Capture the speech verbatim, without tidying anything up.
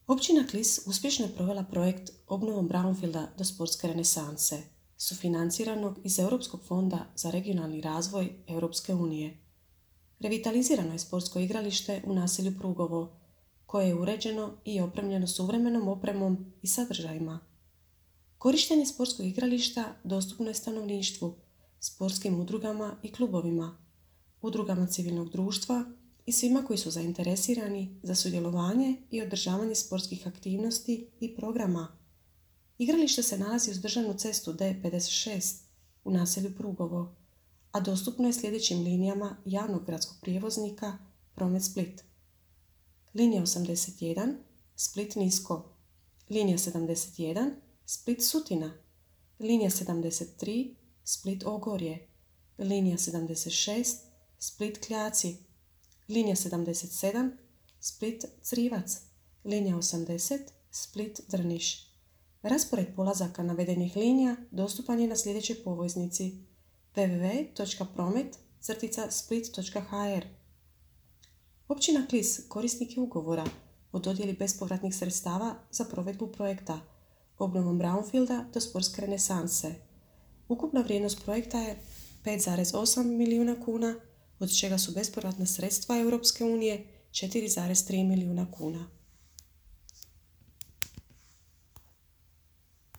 Općina Klis uspješno je provela projekt obnovom Brownfielda do sportske renesanse, sufinanciranog iz Europskog fonda za regionalni razvoj Europske unije. Revitalizirano je sportsko igralište u naselju Prugovo, koje je uređeno i opremljeno suvremenom opremom i sadržajima. Korištenje sportskog igrališta dostupno je stanovništvu, sportskim udrugama i klubovima, udrugama civilnog društva i svima koji su zainteresirani za sudjelovanje i održavanje sportskih aktivnosti i programa. Igralište se nalazi uz državnu cestu D pedeset šest u naselju Prugovo, a dostupno je sljedećim linijama javnog gradskog prijevoznika Promet Split. Linija osamdeset jedan, Split Nisko. Linija sedamdeset jedan, Split Sutina. Linija sedamdeset tri, Split Ogorje. Linija sedamdeset šest, Split Kljaci. Linija sedamdeset sedam, Split Crivac. Linija osamdeset, Split Drniš. Raspored polazaka navedenih linija dostupan je na sljedećoj povoznici w w w točka promet split točka h r. Općina Klis korisnik je ugovora o dodjeli bespovratnih sredstava za provedbu projekta obnovom Brownfielda do sportske renesanse. Ukupna vrijednost projekta je pet zarez osam milijuna kuna, od čega su bespovratna sredstva Europske unije četiri zarez tri milijuna kuna.